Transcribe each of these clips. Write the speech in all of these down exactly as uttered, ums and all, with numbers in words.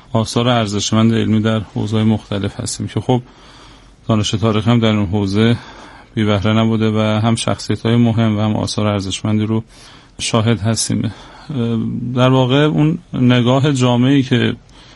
آثار ارزشمند علمی در حوزه‌های مختلف هستیم که خب دانش تاریخ هم در اون حوزه بی بهره نبوده و هم شخصیت‌های مهم و هم آثار ارزشمندی رو شاهد هستیم. در واقع اون نگاه جامعی که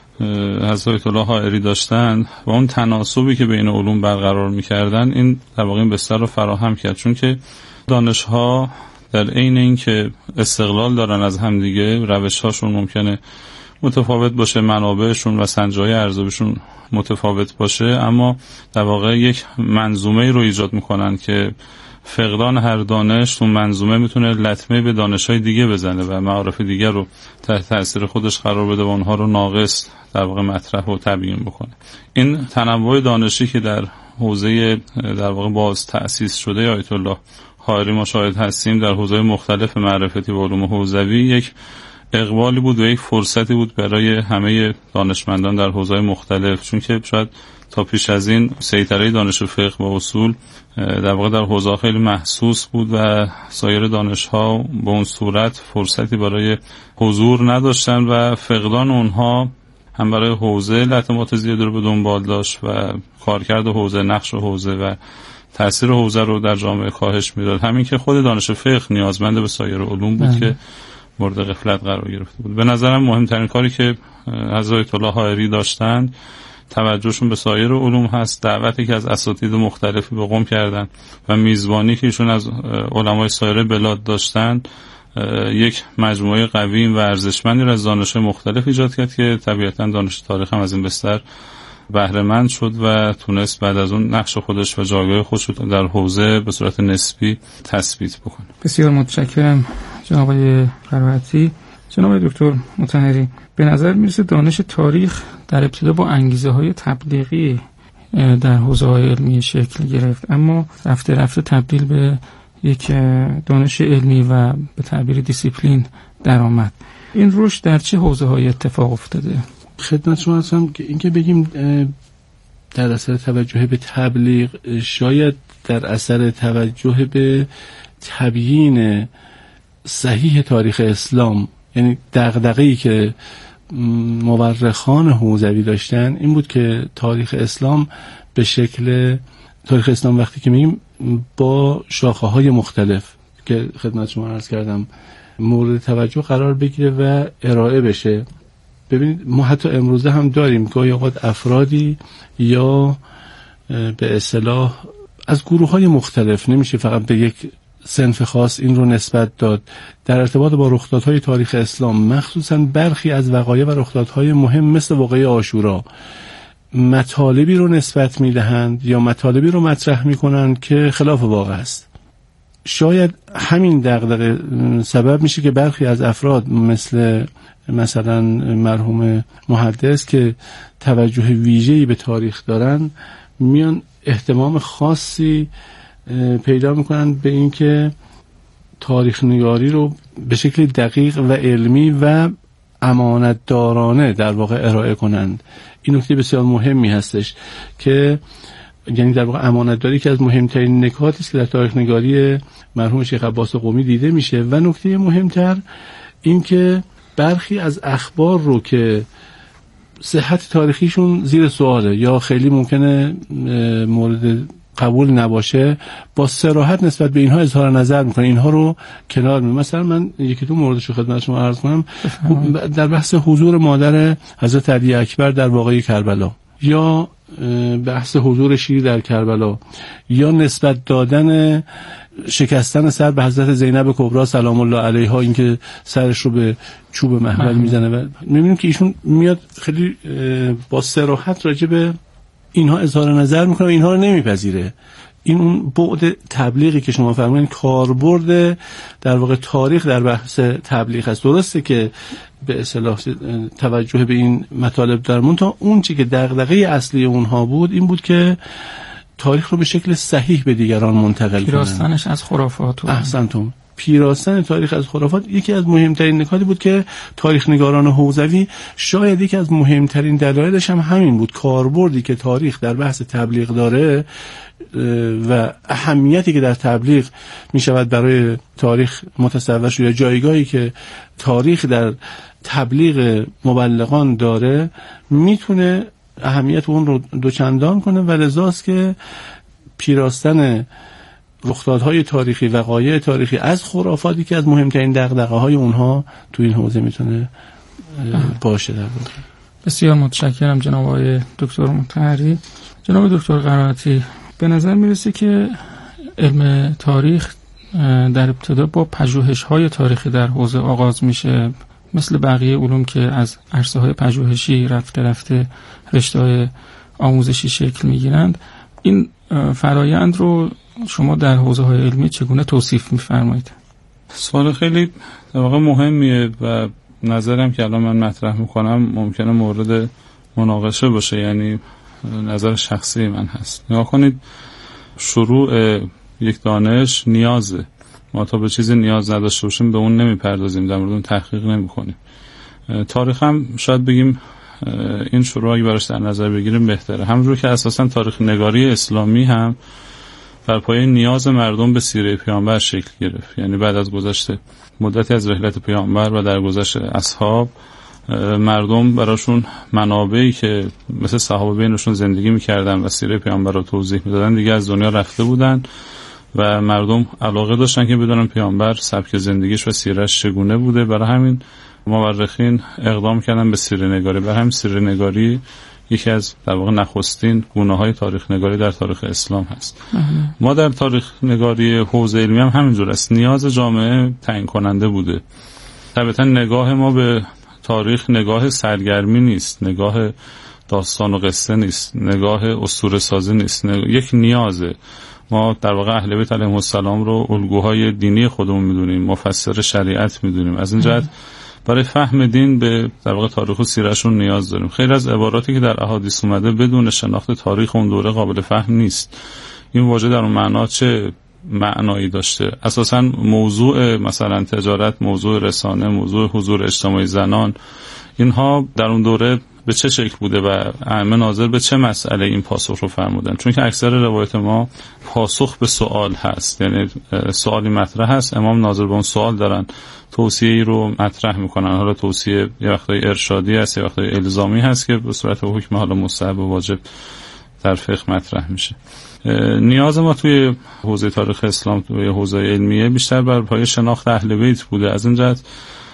حضرت آیت الله حائری داشتن و اون تناسبی که بین علوم برقرار می‌کردن، این در واقع این بستر رو فراهم کرد، چون که دانش‌ها در عین اینکه استقلال دارن از همدیگه، روش‌هاشون ممکنه متفاوت باشه، منابعشون و سنجای ارزیابیشون متفاوت باشه، اما در واقع یک منظومه رو ایجاد میکنن که فقدان هر دانش تو منظومه میتونه لطمه به دانش‌های دیگه بزنه و معارف دیگه رو تحت تاثیر خودش قرار بده و اونها رو ناقص در واقع مطرح و تبیین بکنه. این تنوع دانشی که در حوزه در واقع باز تأسیس شده آیت الله حائری ما شاهد هستیم در حوزه مختلف معرفتی و علوم حوزوی، یک اقبالی بود و یک فرصتی بود برای همه دانشمندان در حوزه‌های مختلف، چون که شاید تا پیش از این سیطره دانش فقه و اصول در واقع در حوزه خیلی محسوس بود و سایر دانش‌ها به اون صورت فرصتی برای حضور نداشتن و فقدان اونها هم برای حوزه لطمات زیادی رو به دنبال داشت و کارکرد حوزه، نقش حوزه و تأثیر حوزه رو در جامعه کاهش میداد. همین که خود دانش فقه نیازمند به سایر علوم بود که مورد غفلت قرار گرفته بود. به نظرم مهمترین کاری که حضرت آیت الله حائری داشتند توجهشون به سایر علوم هست. دعوتی که از اساتید مختلفی به قم کردن و میزبانی که ایشون از علمای سایر بلاد داشتند یک مجموعه قوی و ارزشمندی را از دانش‌های مختلف ایجاد کرد که طبیعتاً دانش تاریخ هم از این بستر بهره مند شد و تونست بعد از اون نقش خودش و جایگاه خودش رو در حوزه به صورت نسبی تثبیت بکنه. بسیار متشکرم جناب آقای قرائتی. جناب آقای دکتر مطهری، به نظر میرسه دانش تاریخ در ابتدا با انگیزه های تبلیغی در حوزه های علمی شکل گرفت، اما رفته رفته تبدیل به یک دانش علمی و به تعبیر دیسیپلین در آمد. این رشد در چه حوزه های اتفاق افتاده؟ خدمت شما هستم که اینکه بگیم در اثر توجه به تبلیغ، شاید در اثر توجه به تبیین صحیح تاریخ اسلام، یعنی دغدغه‌ای که مورخان حوزوی داشتن این بود که تاریخ اسلام به شکل تاریخ اسلام وقتی که میگیم با شاخه‌های مختلف که خدمت شما عرض کردم مورد توجه قرار بگیره و ارائه بشه. ببینید ما حتی امروزه هم داریم گاهی اوقات افرادی یا به اصطلاح از گروه‌های مختلف، نمیشه فقط به یک صنف خاص این رو نسبت داد، در ارتباط با رخدادهای تاریخ اسلام مخصوصاً برخی از وقایع و رخدادهای مهم مثل واقعه عاشورا مطالبی رو نسبت میدهند یا مطالبی رو مطرح میکنند که خلاف واقع است. شاید همین دغدغه سبب میشه که برخی از افراد مثل مثلا مرحوم محدث که توجه ویژه‌ای به تاریخ دارن میان اهتمام خاصی پیدا میکنن به این که تاریخ نگاری رو به شکل دقیق و علمی و امانتدارانه در واقع ارائه کنند. این نکته بسیار مهمی هستش که یعنی در واقع امانتداری که از مهمترین نکاتی است که در تاریخ نگاری مرحوم شیخ عباس قمی دیده میشه. و نکته مهمتر این که برخی از اخبار رو که صحت تاریخیشون زیر سواله یا خیلی ممکنه مورد قبول نباشه، با صراحت نسبت به اینها اظهار نظر میکنه، اینها رو کنار می. مثلا من یکی دو موردش رو خدمت شما عرض کنم. در بحث حضور مادر حضرت علی اکبر در واقعه کربلا، یا بحث حضور شیر در کربلا، یا نسبت دادن شکستن سر به حضرت زینب کبری سلام الله علیها، اینکه سرش رو به چوب محمل میزنه و میبینیم که ایشون میاد خیلی با صراحت راجع به اینها اظهار نظر میکنه و اینها رو نمیپذیره. این اون بعد تبلیغی که شما فرمودین، کاربرد در واقع تاریخ در بحث تبلیغ است. درسته که به اصطلاح توجه به این مطالب در منتها اون چی که دغدغه اصلی اونها بود این بود که تاریخ رو به شکل صحیح به دیگران منتقل کنند. پیراستنش از خرافات. احسنتم. پیراستن تاریخ از خرافات یکی از مهمترین نکاتی بود که تاریخ نگاران حوزوی شاید یکی از مهمترین دلایلش هم همین بود. کاربردی که تاریخ در بحث تبلیغ داره و اهمیتی که در تبلیغ می شود برای تاریخ متصور شد، یا جایگاهی که تاریخ در تبلیغ مبلغان داره میتونه اهمیت اون رو دوچندان کنه و لذاست که پیراستن رخدادهای تاریخی، وقایع تاریخی از خرافاتی که از مهمترین دغدغه‌های اونها تو این حوزه میتونه باشه. در واقع بسیار متشکرم جناب آقای دکتر مطهری. جناب دکتر قرائتی، به نظر میرسه که علم تاریخ در ابتدا با پژوهش‌های تاریخی در حوزه آغاز میشه، مثل بقیه علوم که از عرصه‌های پژوهشی رفته رفته رشته‌های آموزشی شکل میگیرند. این فرایند رو شما در حوزه‌های علمی چگونه توصیف می‌فرمایید؟ سوال خیلی در واقع مهمیه و نظرم که الان من مطرح میکنم ممکنه مورد مناقشه باشه، یعنی نظر شخصی من هست. نگاه کنید، شروع یک دانش نیازه. ما تا به چیزی نیاز نداشته باشیم به اون نمیپردازیم، در مورد اون تحقیق نمیکنیم. تاریخ هم شاید بگیم این شروع اگه براش در نظر بگیریم بهتره. همونجور که اساسا تاریخ نگاری اسلامی هم بر پایه نیاز مردم به سیره پیامبر شکل گرفت. یعنی بعد از گذشت مدتی از رحلت پیامبر و در گذشت اصحاب، مردم براشون منابعی که مثل صحابه بینشون زندگی میکردن و سیره پیامبر رو توضیح میدادن دیگه از دنیا رفته بودن و مردم علاقه داشتن که بدونن پیامبر سبک زندگیش و سیرش چگونه بوده. برای همین مورخین اقدام کردن به سیره نگاری. برای همین سیره نگاری یکی از در واقع نخستین گونه‌های تاریخ نگاری در تاریخ اسلام هست. ما در تاریخ نگاری حوزه علمی هم همینجور است. نیاز جامعه تعیین کننده بوده. طبعا نگاه ما به تاریخ نگاه سرگرمی نیست، نگاه داستان و قصه نیست، نگاه اسطوره سازی نیست، نگاه... یک نیازه. ما در واقع اهل بیت علیهم السلام رو الگوهای دینی خودمون میدونیم، مفسر شریعت میدونیم. از این جهت برای فهم دین به در واقع تاریخ و سیرهشون نیاز داریم. خیلی از عباراتی که در احادیث اومده بدون شناخت تاریخ اون دوره قابل فهم نیست. این واژه در اون معنا چه معنایی داشته؟ اساساً موضوع مثلا تجارت، موضوع رسانه، موضوع حضور اجتماعی زنان، اینها در اون دوره به چه شکل بوده و ائمه ناظر به چه مسئله این پاسخ رو فرمودن؟ چون که اکثر روایت ما پاسخ به سوال هست، یعنی سوالی مطرح هست، امام ناظر به اون سوال دارن توصیه‌ای رو مطرح میکنن. حالا توصیه یه وقتای ارشادی هست، یه وقتای الزامی هست که به صورت حکم حالا مستحب و واجب در فقه مطرح میشه. نیاز ما توی حوزه تاریخ اسلام، توی حوزه علمیه، بیشتر بر پایه شناخت اهل بیت بوده. از این جهت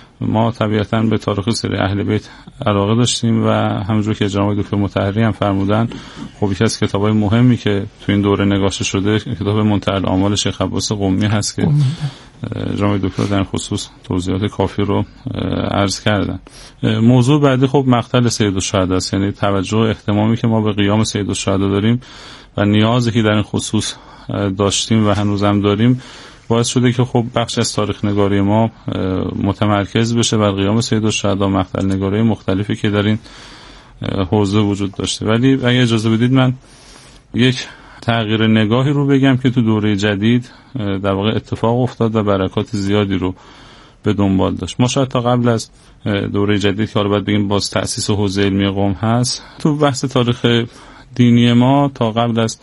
ما طبیعتاً به تاریخ سیره اهل بیت علاقه داشتیم و همونجور که جناب دکتر مطهری هم فرمودن، خب یکی از کتابای مهمی که تو این دوره نگاشته شده کتاب منتهی الاعمال شیخ عباس قمی هست که جناب دکتر در خصوص توضیحات کافی رو عرض کردن. موضوع بعدی خب مقتل سیدالشهدا است، یعنی توجه و اهتمامی که ما به قیام سیدالشهدا داریم و نیازی که در این خصوص داشتیم و هنوزم داریم باعث شده که خب بخش از تاریخ نگاری ما متمرکز بشه بر قیام سیدالشهدا، مقتل نگاری مختلفی که در این حوزه وجود داشته. ولی اگه اجازه بدید من یک تغییر نگاهی رو بگم که تو دوره جدید در واقع اتفاق افتاد و برکات زیادی رو به دنبال داشت. ما شاید تا قبل از دوره جدید که حالا باید بگیم باز تأسیس حوزه علمی قم هست، تو بحث تاریخ دینی ما تا قبل از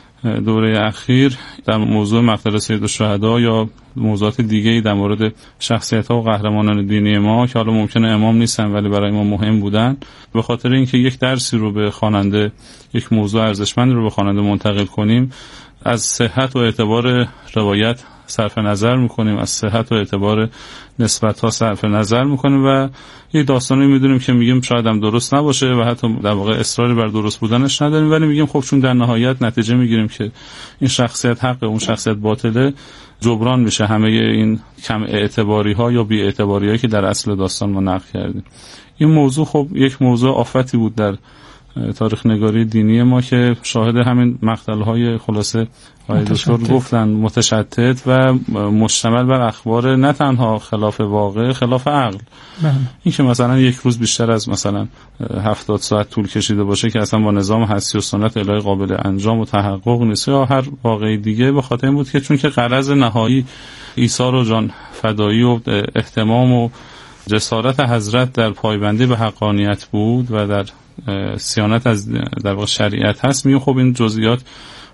دوره اخیر در موضوع مقتل سیدالشهدا یا موضوعات دیگه‌ای در مورد شخصیت‌ها و قهرمانان دینی ما که حالا ممکنه امام نیستن ولی برای ما مهم بودن، به خاطر اینکه یک درسی رو به خواننده، یک موضوع ارزشمند رو به خواننده منتقل کنیم، از صحت و اعتبار روایت صرف نظر میکنیم، از صحت و اعتبار نسبت‌ها صرف نظر میکنیم و یک داستانی میدونیم که میگیم شاید هم درست نباشه و حتی در واقع اصراری بر درست بودنش نداریم، ولی میگیم خب چون در نهایت نتیجه میگیریم که این شخصیت حق، اون شخصیت باطله، جبران میشه همه این کم اعتباری ها یا بی اعتباری هایی که در اصل داستان ما نقل کردیم. این موضوع خب یک موضوع آفتی بود در تاریخ نگاری دینی ما که شاهد همین مقتل های خلاصه آقای دکتر گفتن متشتت و مشتمل بر اخبار نه تنها خلاف واقع، خلاف عقل. این که مثلا یک روز بیشتر از مثلا هفتاد ساعت طول کشیده باشه که اصلا با نظام هستی و سنت الهی قابل انجام و تحقق نیست، یا هر واقعی دیگه، به خاطر این بود که چون که غرض نهایی ایثار و جان فدایی و اهتمام و جسارت حضرت در پایبندی به حقانیت بود و در صیانت از در واقع شریعت هست، میگه خب این جزئیات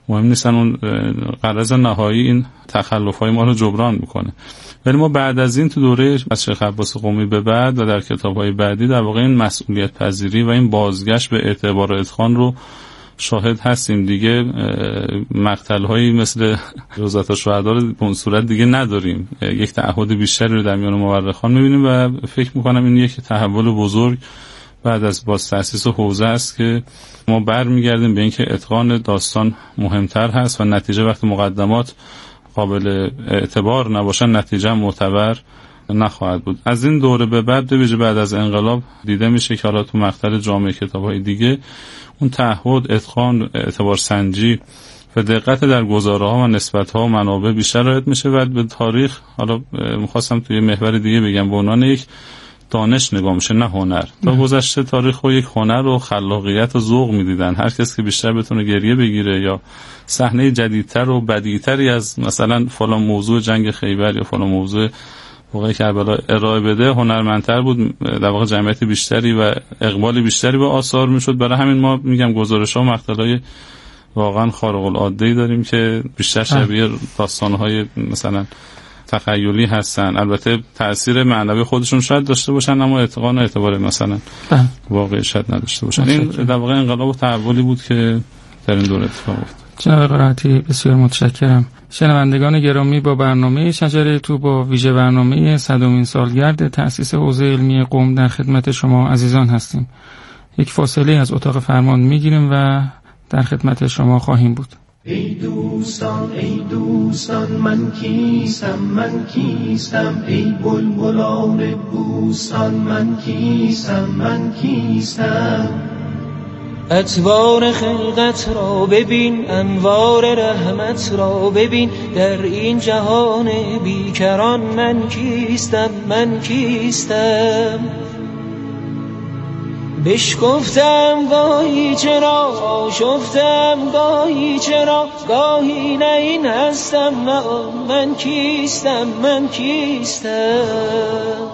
مهم نیستن، اون غرض نهایی این تخلف‌های ما رو جبران میکنه. ولی ما بعد از این تو دوره از شیخ عباس قمی به بعد و در کتاب‌های بعدی در واقع این مسئولیت پذیری و این بازگشت به اعتبار و اتقان رو شاهد هستیم. دیگه مقتل‌هایی مثل روزات الشهدا رو به اون صورت دیگه نداریم. یک تعهد بیشتری رو در میان مورخان می‌بینیم و فکر می‌کنم این یک تحول بزرگ بعد از باز تأسیس حوزه است که ما برمیگردیم به اینکه اتقان داستان مهمتر هست و نتیجه وقتی مقدمات قابل اعتبار نباشن نتیجه معتبر نخواهد بود. از این دوره به بعد به ویژه بعد از انقلاب دیده میشه که حالا تو مقطع جامع کتاب‌های دیگه اون تعهد، اتقان، اعتبار سنجی و دقت در گزاره‌ها و نسبت‌ها و منابع بیشتر رعایت میشه و به تاریخ حالا می‌خواستم توی محور دیگه بگم به عنوان یک دانش نگاه میشه نه هنر. تا گذشته تاریخ رو یک هنر و خلاقیت و ذوق میدیدن. هر کس که بیشتر بتونه گریه بگیره یا صحنه جدیدتر و بدیعتری از مثلا فلان موضوع جنگ خیبر یا فلان موضوع واقعی کربلا ارائه بده هنرمندتر بود، در واقع جمعیت بیشتری و اقبال بیشتری به آثار میشد. برای همین ما میگم گزارش‌ها و مقاله‌های واقعا خارق العاده داریم که بیشتر شبیه داستان‌های مثلا تخیلی هستن. البته تأثیر معنوی خودشون شاید داشته باشن اما اتقان و اعتبار مثلا واقعی شاید نداشته باشن. این در واقع انقلاب و تحولی بود که در این دوره اتفاق افتاد. جناب قرائتی بسیار متشکرم. شنوندگان گرامی، با برنامه شجره طوب با ویژه برنامه صدمین سالگرد تأسیس حوزه علمی قم در خدمت شما عزیزان هستیم. یک فاصله از اتاق فرمان میگیریم و در خدمت شما خواهیم بود. ای دوستان ای دوستان من کیستم من کیستم، ای بلبلان بوستان من کیستم من کیستم. اطوار خلقت را ببین، انوار رحمت را ببین، در این جهان بیکران من کیستم من کیستم. بشکفتم گاهی چرا، آشفتم گاهی چرا، گاهی نه این هستم نه من کیستم من کیستم.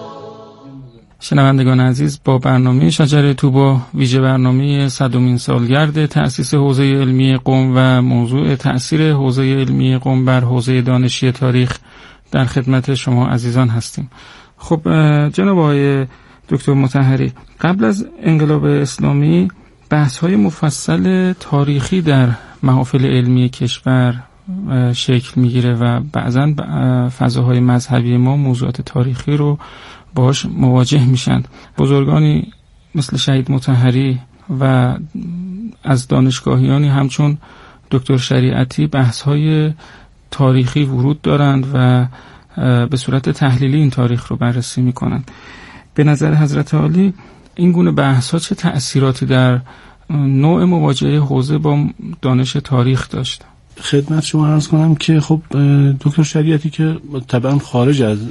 شنوندگان عزیز، با برنامه شجره طوب با ویژه برنامه صدمین سالگرد تأسیس حوزه علمی قم و موضوع تأثیر حوزه علمی قم بر حوزه دانشی تاریخ در خدمت شما عزیزان هستیم. خب جناب آقای دکتر مطهری، قبل از انقلاب اسلامی بحث‌های مفصل تاریخی در محافل علمی کشور شکل میگیره و بعضاً فضاهای مذهبی ما موضوعات تاریخی رو باش مواجه میشن. بزرگانی مثل شهید مطهری و از دانشگاهیانی همچون دکتر شریعتی بحث‌های تاریخی ورود دارند و به صورت تحلیلی این تاریخ رو بررسی میکنند. به نظر حضرت عالی این گونه بحث‌ها چه تأثیراتی در نوع مواجهه حوزه با دانش تاریخ داشت؟ خدمت شما عرض کنم که خب دکتر شریعتی که طبعا خارج از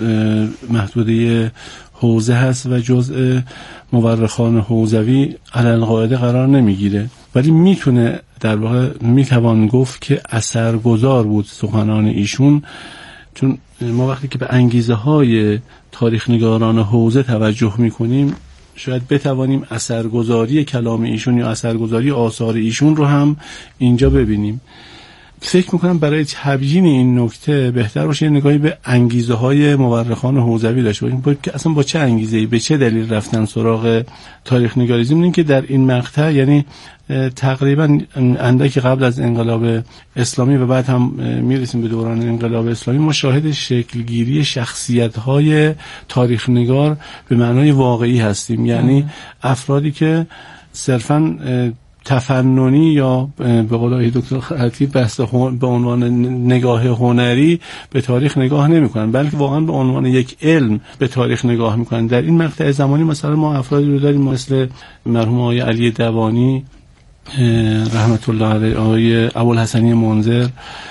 محدوده حوزه هست و جزء مورخان حوزوی علالقاعده قرار نمیگیره، ولی میتونه در واقع میتوان گفت که اثرگذار بود سخنان ایشون، چون ما وقتی که به انگیزه های تاریخ نگاران حوزه توجه میکنیم شاید بتوانیم اثرگذاری کلام ایشون یا اثرگذاری آثار ایشون رو هم اینجا ببینیم. فکر میکنم برای تبیین این نکته بهتر باشه یه نگاهی به انگیزه های مورخان حوزوی داشته باشیم که اصلا با چه انگیزه‌ای به چه دلیل رفتن سراغ تاریخ نگاریزم. می‌بینیم که در این مقطع یعنی تقریبا اندکی قبل از انقلاب اسلامی و بعد هم میرسیم به دوران انقلاب اسلامی ما شاهد شکلگیری شخصیت‌های تاریخ نگار به معنای واقعی هستیم، یعنی افرادی که صرفاً تفننی یا به قول دکتر خطی بحث به عنوان نگاه هنری به تاریخ نگاه نمی‌کنن، بلکه واقعا به عنوان یک علم به تاریخ نگاه می‌کنن. در این مقطع زمانی مثلا ما افرادی رو داریم مثل مرحوم آقای علی دوانی رحمت الله علیه، آقای ابوالحسنی منذر،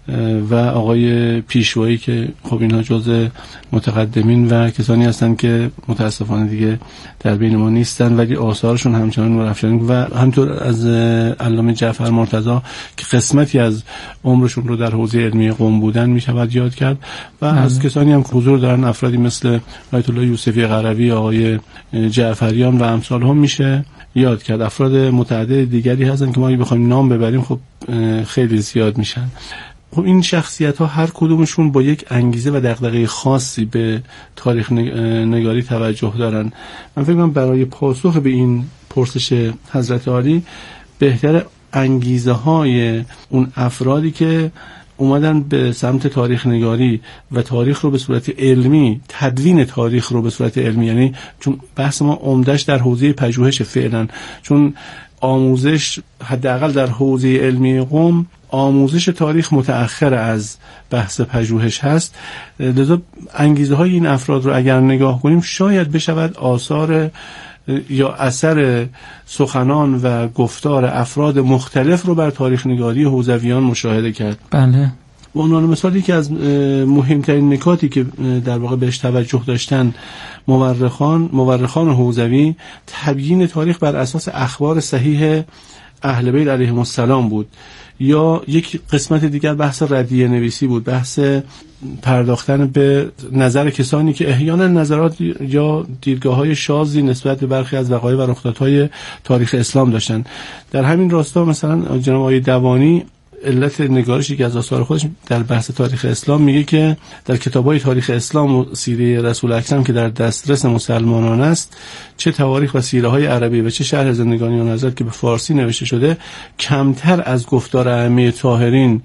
و آقای پیشوایی که خب اینها جزء متقدمین و کسانی هستند که متاسفانه دیگه در بین ما نیستن، ولی آثارشون همچنان نورافشانی و همطور از علامه جعفر مرتضی که قسمتی از عمرشون رو در حوزه علمی قم بودن میشود یاد کرد و ام. از کسانی هم حضور دارن افرادی مثل آیت الله یوسفی قروی، آقای جعفریان و امثال هم میشه یاد کرد. افراد متعدد دیگری هستن که ما اگه بخوایم نام ببریم خب خیلی زیاد میشن. خب این شخصیت ها هر کدومشون با یک انگیزه و دغدغه خاصی به تاریخ نگاری توجه دارن. من فکر کنم برای پاسخ به این پرسش حضرت عالی بهتر انگیزه های اون افرادی که اومدن به سمت تاریخ نگاری و تاریخ رو به صورت علمی، تدوین تاریخ رو به صورت علمی، یعنی چون بحث ما عمدش در حوزه پژوهش فعلا، چون آموزش حداقل در حوزه علمی قم آموزش تاریخ متأخر از بحث پژوهش هست، لذا انگیزه های این افراد رو اگر نگاه کنیم شاید بشود آثار یا اثر سخنان و گفتار افراد مختلف رو بر تاریخ نگاری حوزویان مشاهده کرد. بله. به عنوان مثال یکی از مهمترین نکاتی که در واقع بهش توجه داشتن مورخان مورخان حوزوی تبیین تاریخ بر اساس اخبار صحیح اهل بیت علیهم السلام بود، یا یک قسمت دیگر بحث ردیه نویسی بود، بحث پرداختن به نظر کسانی که احیانا نظرات یا دیدگاه‌های شاذی نسبت به برخی از وقایع و رخدادهای تاریخ اسلام داشتن. در همین راستا مثلا جناب آقای دوانی علت نگارشی که از آثار خودش در بحث تاریخ اسلام میگه که در کتاب‌های تاریخ اسلام و سیره رسول اکرم که در دسترس مسلمانان است، چه تواریخ و سیره‌های عربی و چه شرح زندگانیان حضرت که به فارسی نوشته شده، کمتر از گفتار ائمه طاهرین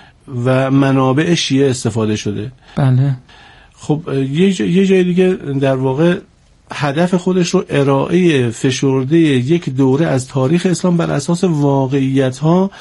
و منابع شیعه استفاده شده. بله. خب یه جا، یه جای دیگه در واقع هدف خودش رو ارائه فشرده یک دوره از تاریخ اسلام بر اساس واقعیت‌ها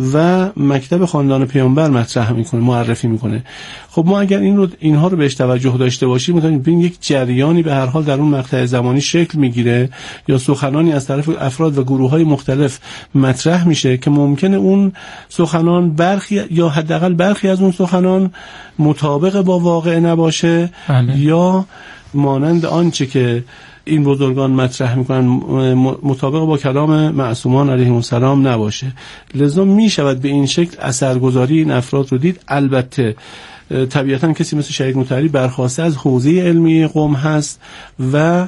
و مکتب خاندان پیامبر مطرح میکنه، معرفی میکنه. خب ما اگر این رو اینها رو بهش توجه داشته باشیم میتونیم ببینیم یک جریانی به هر حال در اون مقطع زمانی شکل میگیره یا سخنانی از طرف افراد و گروه‌های مختلف مطرح میشه که ممکنه اون سخنان برخی یا حداقل برخی از اون سخنان مطابق با واقع نباشه. بله. یا مانند آنچه که این بزرگان مطرح میکنن مطابق با کلام معصومان علیهم السلام نباشه. لذا میشود به این شکل اثرگذاری این افراد رو دید. البته طبیعتا کسی مثل شهید مطهری برخواسته از حوزه علمی قم هست و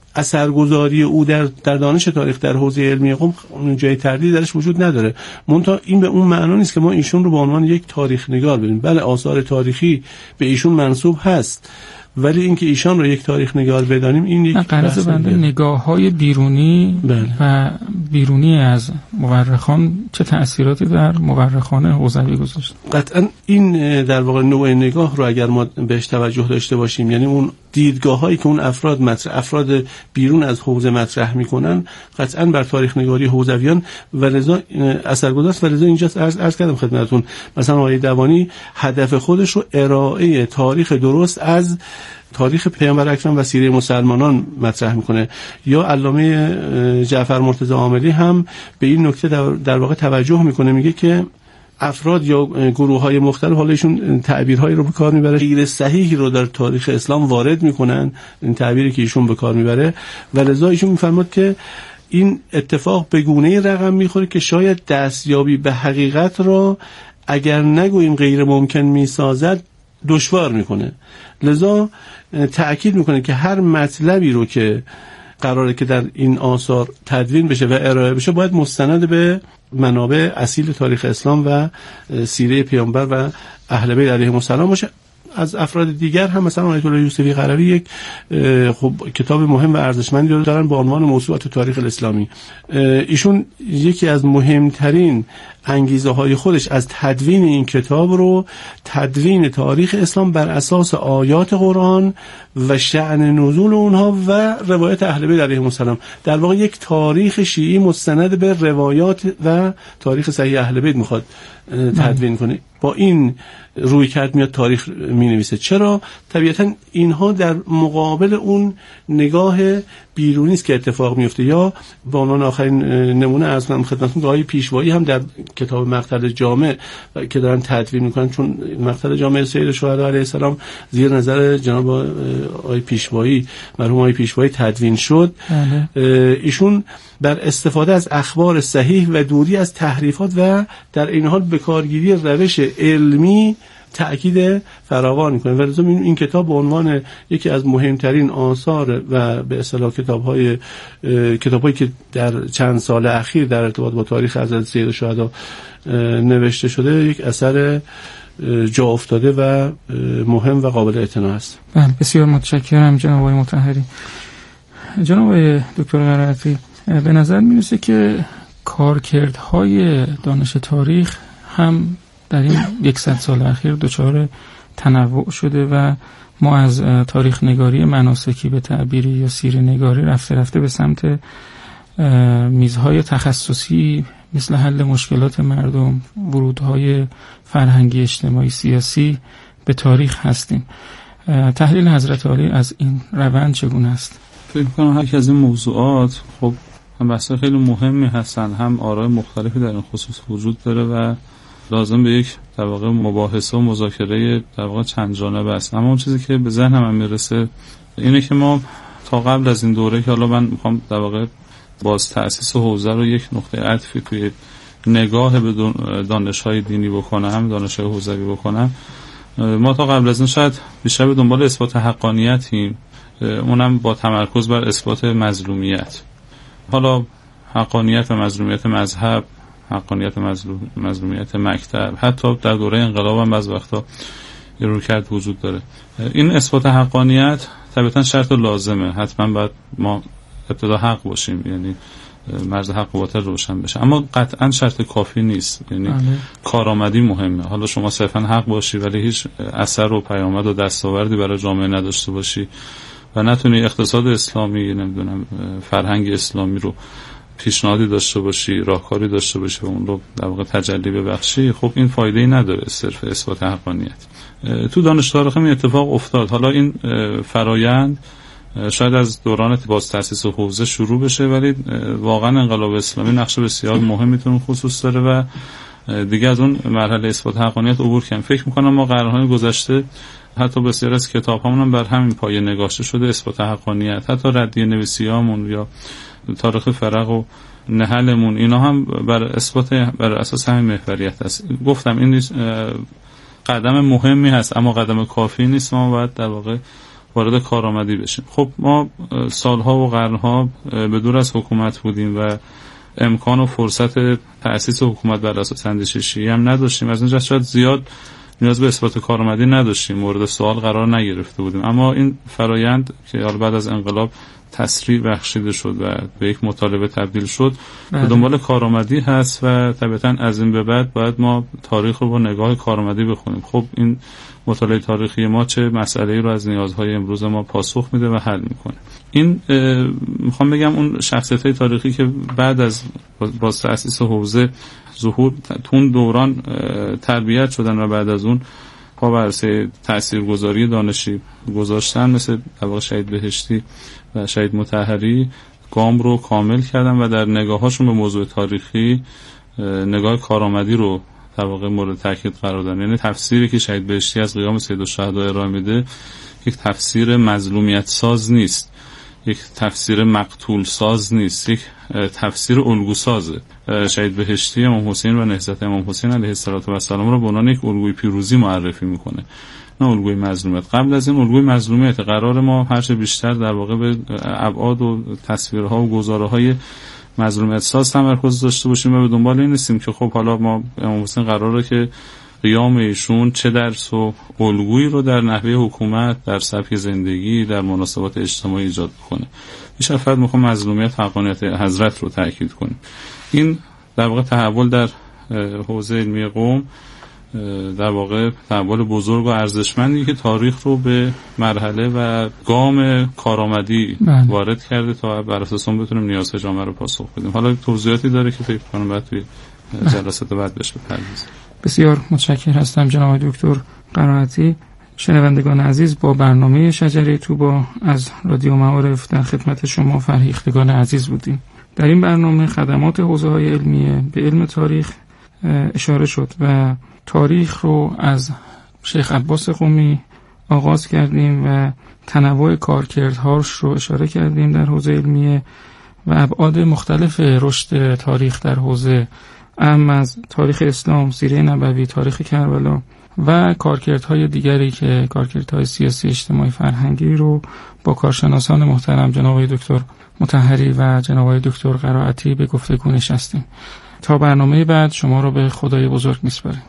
اثرگذاری او در در دانش تاریخ در حوزه علمی قم جای تردید درش وجود نداره. منتها این به اون معنا نیست که ما ایشون رو به عنوان یک تاریخ نگار ببینیم. بله آثار تاریخی به ایشون منسوب هست، ولی اینکه ایشان رو یک تاریخ نگار بدانیم این یک غرض بنده نگاه‌های بیرونی بله. و بیرونی از مورخان چه تأثیراتی در مورخان حوزوی گذاشت. قطعا این در واقع نوع نگاه رو اگر ما بهش توجه داشته باشیم، یعنی اون دیدگاه‌هایی که اون افراد مطرح افراد بیرون از حوزه مطرح میکنن قطعا بر تاریخ نگاری حوزویان و لذا اثرگذار و لذا اینجا عرض, عرض کردم خدمتتون مثلا آقای دوانی هدف خودش رو ارائه تاریخ درست از تاریخ پیامبر اکرم و سیره مسلمانان مطرح میکنه، یا علامه جعفر مرتضی عاملی هم به این نکته در واقع توجه میکنه، میگه که افراد یا گروه‌های مختلف حالا ایشون تعبیرهایی رو به کار میبره غیر صحیحی رو در تاریخ اسلام وارد میکنن، این تعبیری که ایشون به کار میبره و لذا ایشون میفرماد که این اتفاق به گونه‌ای رقم میخوره که شاید دستیابی به حقیقت رو اگر نگوییم غیر ممکن میسازد دشوار میکنه. لذا تأکید میکنه که هر مطلبی رو که قراره که در این آثار تدوین بشه و ارائه بشه باید مستند به منابع اصیل تاریخ اسلام و سیره پیامبر و اهل بیت علیهم السلام باشه. از افراد دیگر هم مثلا آیت الله یوسفی قروی یک خب کتاب مهم و ارزشمندی رو دارن با عنوان موسوعات تاریخ الاسلامی. ایشون یکی از مهمترین انگیزه های خودش از تدوین این کتاب رو تدوین تاریخ اسلام بر اساس آیات قرآن و شأن نزول اونها و روایت اهل بیت علیهم السلام، در واقع یک تاریخ شیعی مستند به روایات و تاریخ صحیح اهل بیت میخواد تدوین کنه. با این روی کرد میاد تاریخ می نویسه. چرا؟ طبیعتا اینها در مقابل اون نگاه بیرونی است که اتفاق میفته. یا به عنوان آخرین نمونه عرض کنم خدمتتون آقای پیشوایی هم در کتاب مقتل جامع که دارن تدوین میکنن، چون مقتل جامع سید شهدا علیه السلام زیر نظر جناب آقای پیشوایی مرحوم آقای پیشوایی تدوین شد، ایشون بر استفاده از اخبار صحیح و دوری از تحریفات و در این حال به کارگیری روش علمی تأکید فراوان می‌کنه. و لازم این کتاب به عنوان یکی از مهمترین آثار و به اصطلاح کتاب‌های کتاب‌هایی که در چند سال اخیر در ارتباط با تاریخ حضرت سید شهدا نوشته شده، یک اثر جا افتاده و مهم و قابل اعتنا است. بسیار متشکرم جناب آقای مطهری. جناب آقای دکتر قرائتی، به نظر می‌رسه که کارکردهای دانش تاریخ هم در این یکصد سال اخیر دچار تنوع شده و ما از تاریخ نگاری مناسکی به تعبیری یا سیره نگاری رفته رفته به سمت میزهای تخصصی مثل حل مشکلات مردم، ورودهای فرهنگی، اجتماعی، سیاسی به تاریخ هستیم. تحلیل حضرت عالی از این روند چگونه است؟ فکر می‌کنم هر یک از این موضوعات خب هم بحث‌های خیلی مهمی هستن، هم آراء مختلفی در این خصوص وجود داره و لازم به یک در واقع مباحثه و مذاکره در واقع چند جانبه است. اما اون چیزی که به ذهنم هم میرسه اینه که ما تا قبل از این دوره که حالا من میخوام در واقع باز تأسیس حوزه رو یک نقطه عطفی توی نگاه به دانش‌های دینی بکنم، دانش‌های حوزوی بکنم، ما تا قبل از این شاید بیشتر به دنبال اثبات حقانیتیم، اونم با تمرکز بر اثبات مظلومیت. حالا حقانیت و مظلومیت مذهب، حقانیت مظلوم، مظلومیت مکتب، حتی در دوره انقلاب هم بعض وقتا یه رویکرد وجود داره. این اثبات حقانیت طبعا شرط لازمه، حتما باید ما ابتدا حق باشیم، یعنی مرز حق و باطل روشن بشه، اما قطعا شرط کافی نیست. یعنی آه. کارآمدی مهمه. حالا شما صرفا حق باشی ولی هیچ اثر و پیامد و دستاوردی برای جامعه نداشته باشی و نتونی اقتصاد اسلامی، نمیدونم فرهنگ اسلامی رو پیشنهادی داشته باشی، راهکاری داشته باشی و اون رو در واقع تجلی ببخشی، خب این فایده‌ای نداره صرف اثبات حقانیت. تو دانش تاریخ این اتفاق افتاد. حالا این فرایند شاید از دوران باز تأسیس حوزه شروع بشه، ولی واقعا انقلاب اسلامی نقش بسیار مهمی تو اون خصوص داره و دیگه از اون مرحله اثبات حقانیت عبور کردیم. فکر می‌کنم ما قرن‌های گذشته حتی بسیار از کتاب‌هامون هم بر همین پایه نگاشته شده، اثبات حقانیت. حتی ردیه نویسی‌هامون یا تاریخ فرق و نهلمون، اینا هم بر اثبات بر اساس همین محوریت است. گفتم این قدم مهمی هست اما قدم کافی نیست. ما باید در واقع وارد کارآمدی بشیم. خب ما سالها و قرنها به دور از حکومت بودیم و امکان و فرصت تأسیس حکومت بر اساس اندیشه شیعی هم نداشتیم. از اینجا شاید زیاد نیاز به اثبات کارآمدی نداشتیم، مورد سوال قرار نگرفته بودیم. اما این فرایند که بعد از انقلاب تسریع بخشیده شد و به یک مطالبه تبدیل شد، به دنبال کارآمدی هست و طبعا از این به بعد باید ما تاریخ رو با نگاه کارآمدی بخونیم. خب این مطالعه تاریخی ما چه مسئله‌ای رو از نیازهای امروز ما پاسخ میده و حل میکنه. این میخوام بگم اون شخصیت‌های تاریخی که بعد از باز تأسیس حوزه ظهور تون دوران تربیت شدن و بعد از اون پا بر تاثیرگذاری دانشی گذاشتن، مثل در واقع شهید بهشتی و شهید مطهری، گام رو کامل کردن و در نگاهاشون به موضوع تاریخی نگاه کارآمدی رو در واقع مورد تاکید قرار دادن. یعنی تفسیری که شهید بهشتی از قیام سیدالشهدا ارائه میده یک تفسیر مظلومیت ساز نیست، یک تفسیر مقتول ساز نیست، یک تفسیر الگو سازه. شهید بهشتی امام حسین و نهضت امام حسین علیه السلام رو به عنوان یک الگوی پیروزی معرفی میکنه، نه الگوی مظلومیت. قبل از این الگوی مظلومیت قرار ما هرچه بیشتر در واقع به ابعاد و تصویرها و گزاره‌های مظلومیت ساز تمرکز داشته باشیم و به دنبال این نیستیم که خب حالا ما امام حسین قراره که قیام ایشون چه درس و الگویی رو در نحوه حکومت، در سبک زندگی، در مناسبات اجتماعی ایجاد کنه. بیشتر فقط میخوام مظلومیت حقانیت حضرت رو تاکید کنیم. این در واقع تحول در حوزه علمی قم در واقع تحول بزرگ و ارزشمندی که تاریخ رو به مرحله و گام کارآمدی وارد کرده تا بر اساس اون بتونیم نیازهای جامعه رو پاسخ بدیم. حالا توضیحاتی داره که فکر کنم بعد توی جلسات بعد بهش بپردازیم. بسیار متشکرم هستم جناب دکتر قرائتی. شنوندگان عزیز، با برنامه شجره طوبا از رادیو معارف در خدمت شما فرهیختگان عزیز بودیم. در این برنامه خدمات حوزه‌های علمیه به علم تاریخ اشاره شد و تاریخ رو از شیخ عباس قمی آغاز کردیم و تنوع کارکردهاش رو اشاره کردیم در حوزه علمیه و ابعاد مختلف رشد تاریخ در حوزه، اهم از تاریخ اسلام، سیره نبوی، تاریخ کربلا و کارکردهای دیگری که کارکردهای سیاسی، اجتماعی، فرهنگی رو با کارشناسان محترم جناب آقای دکتر مطهری و جناب آقای دکتر قرائتی به گفتگو نشستیم. تا برنامه بعد شما رو به خدای بزرگ میسپاریم.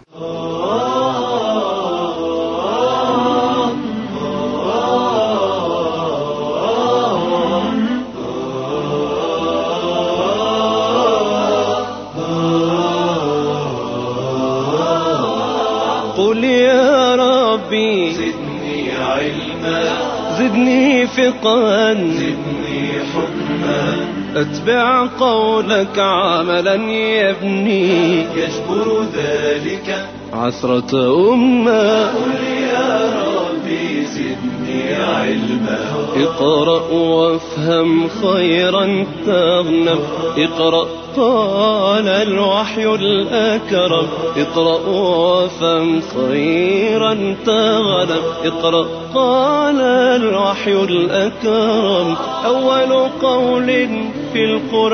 قل يا ربي زدني علما زدني فقها زدني حكما أتبع قولك عملا يبني يجبر ذلك عثرة أمة. قل يا ربي زدني علما اقرأ وافهم خيرا تغنم اقرأ قال الوحي الأكرم اقرأ وافهم خيرا تغنم اقرأ قال الوحي الأكرم أول قول في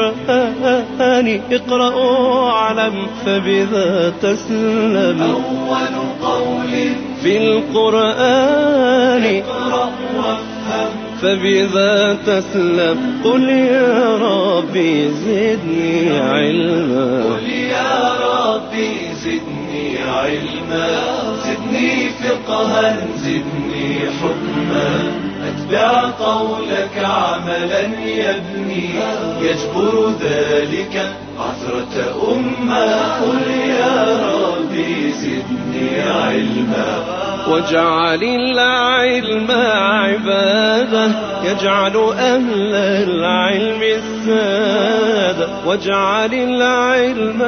القرآن اقرأ واعلم فبذا تسلم. أول قول في القرآن اقرأ وافهم فبذا تسلم. قل يا ربي زدني علما قل يا ربي زدني علما زدني فقها زدني حكما أتبع قولك عملا يبني يجبر ذلك عثرة أمة. قل يا ربي زدني علما واجعل العلم عبادة يجعل أهل العلم السادة واجعل العلم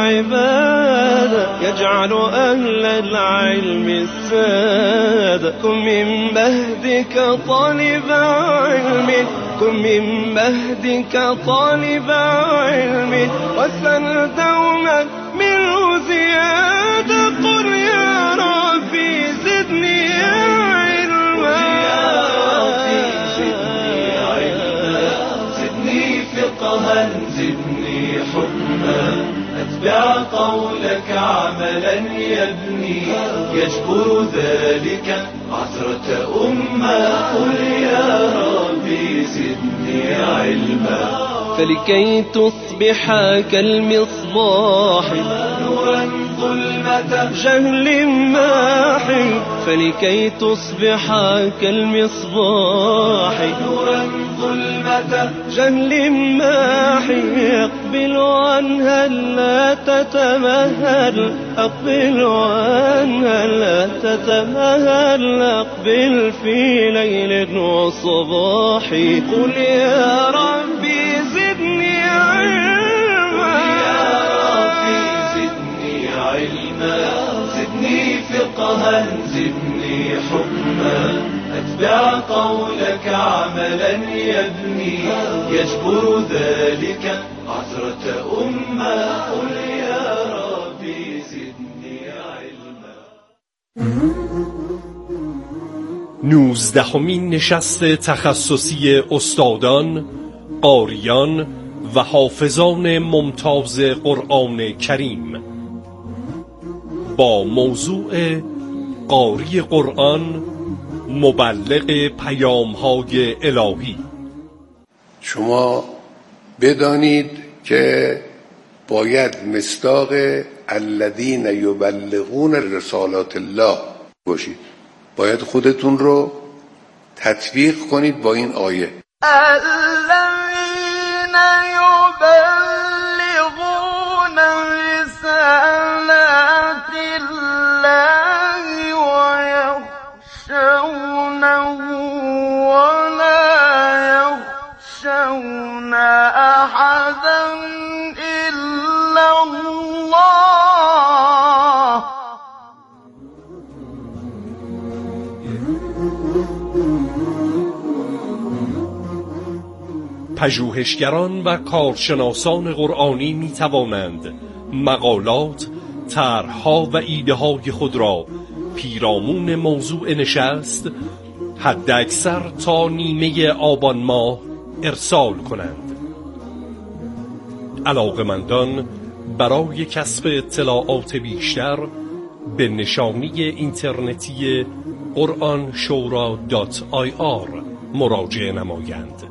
عبادة يجعل أهل العلم السادة. كن من مهدك طالب علم كن من مهدك طالب علم واسأل دوما منه زيادة. قل يا ربي زدني علما يا ربي زدني علما زدني فقها زدني حكما أتبع قولك عملا يبني يجبر ذلك عثرة أمة. قل يا ربي زدني علما فلكي تصبح كالمصباح نورا ظلمة جهل ماحي فلكي تصبح كالمصباح نورا ظلمة جهل ماحي اقبل عنها لا تتمهل اقبل عنها لا تتمهل اقبل في ليل وصباح. قل يا ربي زدني علما يا ربي زدني علما زدني فقها زدني حكما أتبع قولك عملا يبني يجبر ذلك عثرة أمة. قل يا ربي زدني علما. نوزدهمین نشست تخصصی استادان، قاریان و حافظان ممتاز قرآن کریم با موضوع قاری قرآن مبلغ پیام‌های الهی. شما بدانید که باید مصداق الذین یبلغون رسالات الله باشید. باید خودتون رو تطبیق کنید با این آیه. الذین یبلغون رسالات الله و یخشونه ولا یخشون احدا الا الله پژوهشگران و کارشناسان قرآنی می توانند مقالات، طرح‌ها و ایده‌های خود را پیرامون موضوع نشست حد اکثر تا نیمه آبان ماه ارسال کنند. علاقمندان برای کسب اطلاعات بیشتر به نشانی اینترنتی قرآن شورا دات آی آر مراجعه نمایند.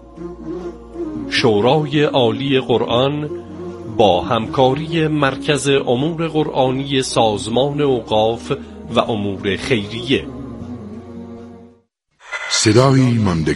شورای عالی قرآن با همکاری مرکز امور قرآنی سازمان اوقاف و امور خیریه. صدایی ماندگار